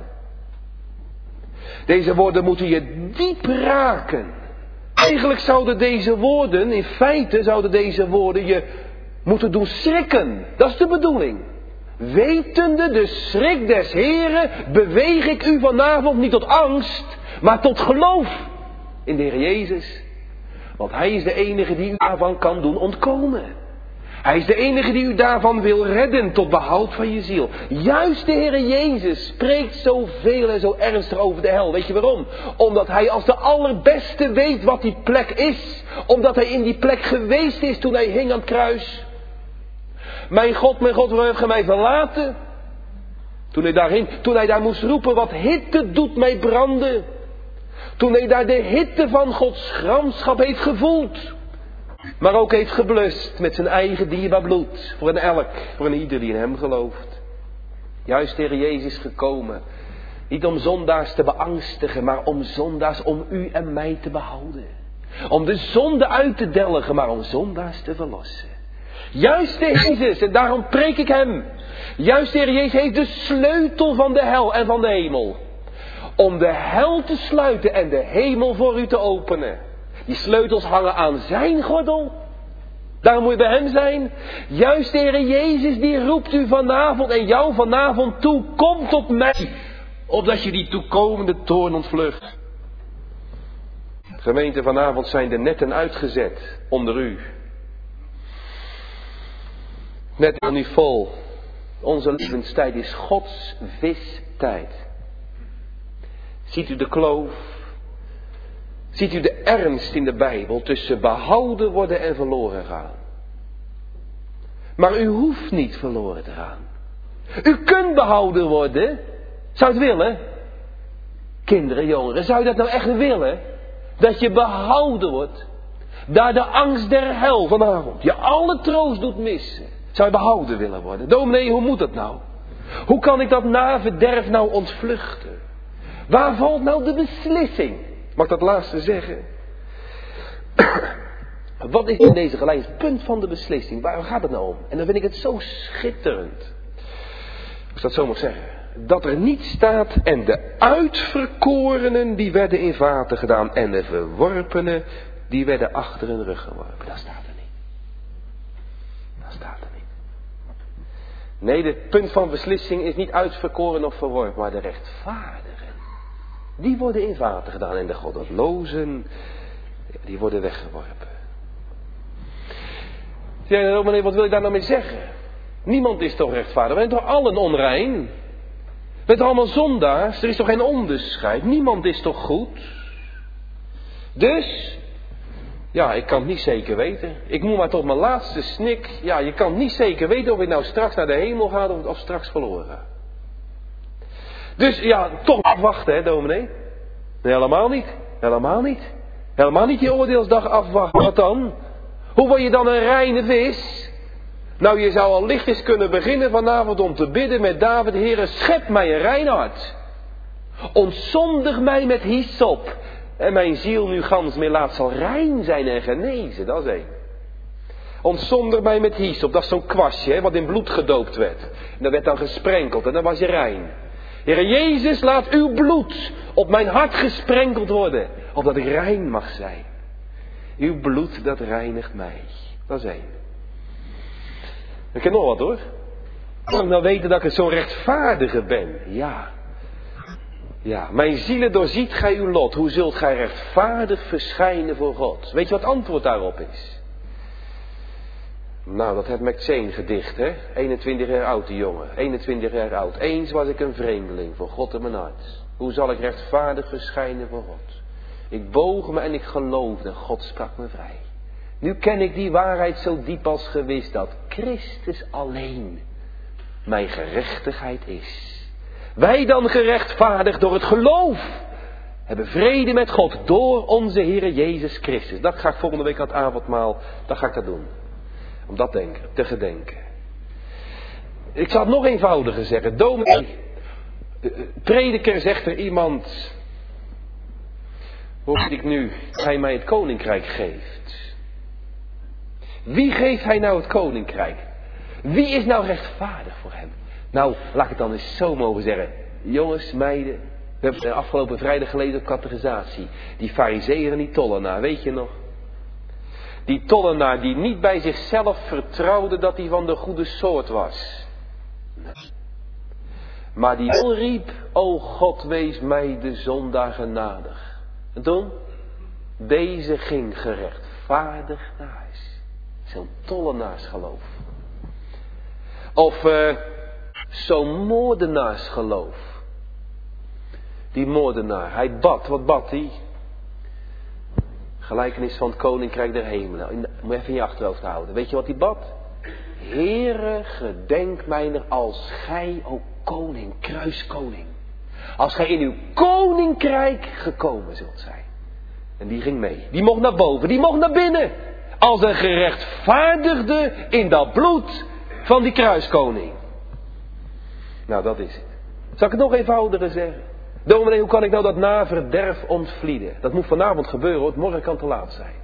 Deze woorden moeten je diep raken. Eigenlijk zouden deze woorden, in feite zouden deze woorden je moeten doen schrikken. Dat is de bedoeling. Wetende de schrik des Heren, beweeg ik u vanavond niet tot angst, maar tot geloof in de Heer Jezus. Want Hij is de enige die u daarvan kan doen ontkomen. Hij is de enige die u daarvan wil redden tot behoud van je ziel. Juist de Heer Jezus spreekt zoveel en zo ernstig over de hel. Weet je waarom? Omdat Hij als de allerbeste weet wat die plek is. Omdat Hij in die plek geweest is toen Hij hing aan het kruis. Mijn God, waarom heeft Gij mij verlaten? Toen hij daar moest roepen, wat hitte doet mij branden. Toen hij daar de hitte van Gods gramschap heeft gevoeld. Maar ook heeft geblust met zijn eigen dierbaar bloed. Voor een elk, voor een ieder die in hem gelooft. Juist de Heer Jezus gekomen. Niet om zondaars te beangstigen, maar om zondaars om u en mij te behouden. Om de zonde uit te delgen, maar om zondaars te verlossen. Juist de Heer Jezus, en daarom preek ik hem. Juist de Heer Jezus heeft de sleutel van de hel en van de hemel. Om de hel te sluiten en de hemel voor u te openen. Die sleutels hangen aan zijn gordel. Daarom moet je bij hem zijn. Juist de Heer Jezus die roept u vanavond en jou vanavond toe. Kom tot mij. Opdat je die toekomende toorn ontvlucht. Gemeente, vanavond zijn de netten uitgezet onder u. Net nog niet vol. Onze levenstijd is Gods vistijd. Ziet u de kloof? Ziet u de ernst in de Bijbel tussen behouden worden en verloren gaan? Maar u hoeft niet verloren te gaan. U kunt behouden worden. Zou het willen? Kinderen, jongeren, zou je dat nou echt willen? Dat je behouden wordt. Daar de angst der hel vanavond je alle troost doet missen. Zou je behouden willen worden? Dominee, hoe moet dat nou? Hoe kan ik dat naverderf nou ontvluchten? Waar valt nou de beslissing? Mag ik dat laatste zeggen? Wat is in deze geleiding het punt van de beslissing? Waar gaat het nou om? En dan vind ik het zo schitterend. Als ik dat zo mag zeggen. Dat er niet staat en de uitverkorenen die werden in vaten gedaan. En de verworpenen die werden achter hun rug geworpen. Dat staat er niet. Dat staat er niet. Nee, het punt van beslissing is niet uitverkoren of verworpen, maar de rechtvaardigen. Die worden in vaten gedaan en de goddelozen, die worden weggeworpen. Ja, meneer, wat wil je daar nou mee zeggen? Niemand is toch rechtvaardig? We zijn toch allen onrein? We zijn toch allemaal zondaars? Er is toch geen onderscheid? Niemand is toch goed? Dus, ja, ik kan het niet zeker weten. Ik moet maar tot mijn laatste snik. Ja, je kan niet zeker weten of ik nou straks naar de hemel ga of straks verloren ga. Dus ja, toch afwachten, hè, dominee? Nee, helemaal niet. Helemaal niet. Helemaal niet die oordeelsdag afwachten. Wat dan? Hoe word je dan een reine vis? Nou, je zou al lichtjes kunnen beginnen vanavond om te bidden met David. Heere, schep mij een rein hart. Ontzondig mij met hyssop. En mijn ziel nu gans meer laat zal rein zijn en genezen. Dat is één. Ontzondig mij met hyssop. Dat is zo'n kwastje, hè, wat in bloed gedoopt werd. En dat werd dan gesprenkeld en dan was je rein. Heere Jezus, laat uw bloed op mijn hart gesprenkeld worden, opdat ik rein mag zijn. Uw bloed, dat reinigt mij. Dat is één. Ik ken nog wat hoor. Kan ik nou weten dat ik zo'n rechtvaardige ben? Ja. Ja, mijn zielen doorziet gij uw lot. Hoe zult gij rechtvaardig verschijnen voor God? Weet je wat het antwoord daarop is? Nou, dat het McChain gedicht, hè? 21 jaar oud, die jongen. 21 jaar oud. Eens was ik een vreemdeling voor God in mijn hart. Hoe zal ik rechtvaardig verschijnen voor God? Ik boog me en ik geloofde. God sprak me vrij. Nu ken ik die waarheid zo diep als gewis, dat Christus alleen mijn gerechtigheid is. Wij dan gerechtvaardigd door het geloof hebben vrede met God door onze Heere Jezus Christus. Dat ga ik volgende week aan het avondmaal, dat ga ik dat doen. Om dat te gedenken. Ik zal het nog eenvoudiger zeggen. Dominee, prediker, zegt er iemand, hoe ik nu, hij mij het koninkrijk geeft. Wie geeft hij nou het koninkrijk? Wie is nou rechtvaardig voor hem? Nou, laat ik het dan eens zo mogen zeggen. Jongens, meiden, we hebben de afgelopen vrijdag gelezen op catechisatie. Die farizeeën en die tollenaar, weet je nog? Die tollenaar die niet bij zichzelf vertrouwde dat hij van de goede soort was. Nee. Maar die riep, o God, wees mij de zondaar genadig. En toen? Deze ging gerechtvaardigd naar huis. Zo'n tollenaarsgeloof. Of zo'n moordenaarsgeloof. Die moordenaar, hij bad. Wat bad hij? Gelijkenis van het koninkrijk der hemelen. Moet je even in je achterhoofd houden. Weet je wat hij bad? Heere, gedenk mijner als gij, o koning, kruiskoning. Als gij in uw koninkrijk gekomen zult zijn. En die ging mee. Die mocht naar boven, die mocht naar binnen. Als een gerechtvaardigde in dat bloed van die kruiskoning. Nou, dat is het. Zal ik het nog eenvoudiger zeggen? Dominee, hoe kan ik nou dat naverderf ontvlieden? Dat moet vanavond gebeuren, want morgen kan het te laat zijn.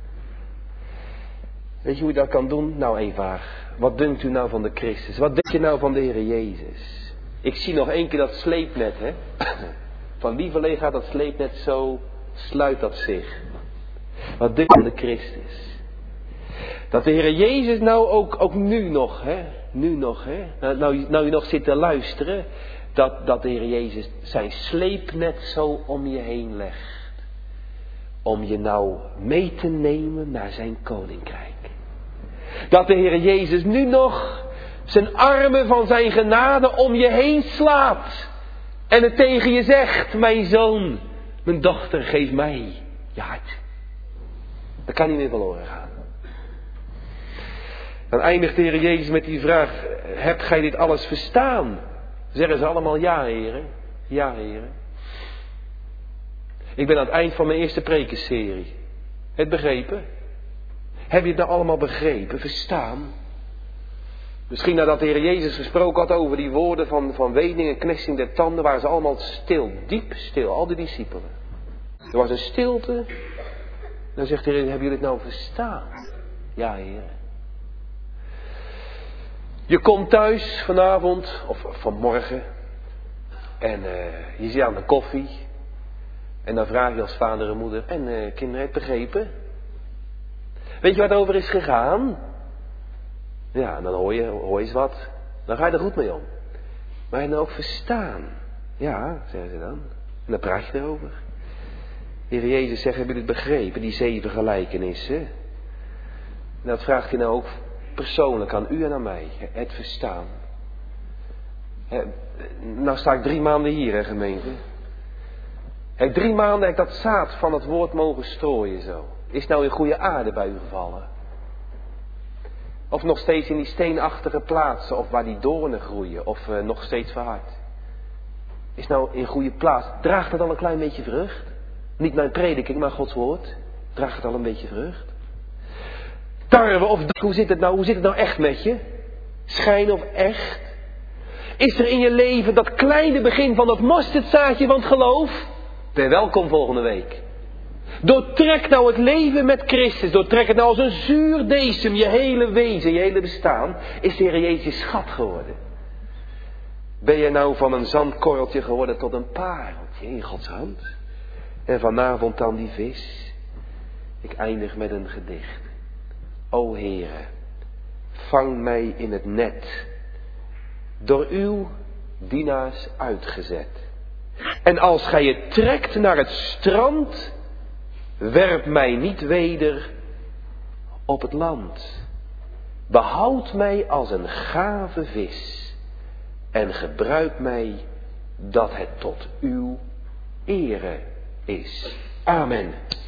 Weet je hoe je dat kan doen? Nou, eenvoudig. Wat dunkt u nou van de Christus? Wat denk je nou van de Heer Jezus? Ik zie nog één keer dat sleepnet, hè? Van lieverlee gaat dat sleepnet zo, sluit dat zich. Wat dunkt u van de Christus? Dat de Heer Jezus nou ook nu nog, hè? Nu nog, hè? Nou je nog zit te luisteren. Dat de Heer Jezus zijn sleepnet zo om je heen legt. Om je nou mee te nemen naar zijn koninkrijk. Dat de Heer Jezus nu nog zijn armen van zijn genade om je heen slaat. En het tegen je zegt, mijn zoon, mijn dochter, geef mij je hart. Dat kan niet meer verloren gaan. Dan eindigt de Heer Jezus met die vraag, hebt gij dit alles verstaan? Zeggen ze allemaal ja, heren. Ja, heren. Ik ben aan het eind van mijn eerste prekenserie. Het begrepen? Heb je het nou allemaal begrepen, verstaan? Misschien nadat de Heer Jezus gesproken had over die woorden van wening en knetsing der tanden, waren ze allemaal stil, diep stil, al die discipelen. Er was een stilte. Dan zegt de Heer, hebben jullie het nou verstaan? Ja, heren. Je komt thuis vanavond of vanmorgen en je zit aan de koffie en dan vraag je als vader en moeder, en kinderen, heb je het begrepen? Weet je waar het over is gegaan? Ja, en dan hoor je eens wat, dan ga je er goed mee om. Maar je nou ook verstaan? Ja, zeggen ze dan. En dan praat je erover. De Heer Jezus zegt, hebben jullie het begrepen, die 7 gelijkenissen? En dat vraagt hij nou ook persoonlijk aan u en aan mij, het verstaan. Nou sta ik 3 maanden hier, hè, gemeente. 3 maanden heb ik dat zaad van het woord mogen strooien zo. Is nou in goede aarde bij u gevallen? Of nog steeds in die steenachtige plaatsen, of waar die doornen groeien, of nog steeds verhard? Is nou in goede plaats, draagt het al een klein beetje vrucht? Niet mijn prediking, maar Gods woord. Draagt het al een beetje vrucht? Tarwe of hoe zit het nou echt met je? Schijn of echt? Is er in je leven dat kleine begin van dat mosterdzaadje van het geloof? Ben welkom volgende week. Doortrek nou het leven met Christus. Doortrek het nou als een zuur decem. Je hele wezen, je hele bestaan is de Heer Jezus schat geworden. Ben je nou van een zandkorreltje geworden tot een pareltje in Gods hand? En vanavond dan die vis. Ik eindig met een gedicht. O Heere, vang mij in het net, door uw dienaars uitgezet. En als gij het trekt naar het strand, werp mij niet weder op het land. Behoud mij als een gave vis en gebruik mij dat het tot uw ere is. Amen.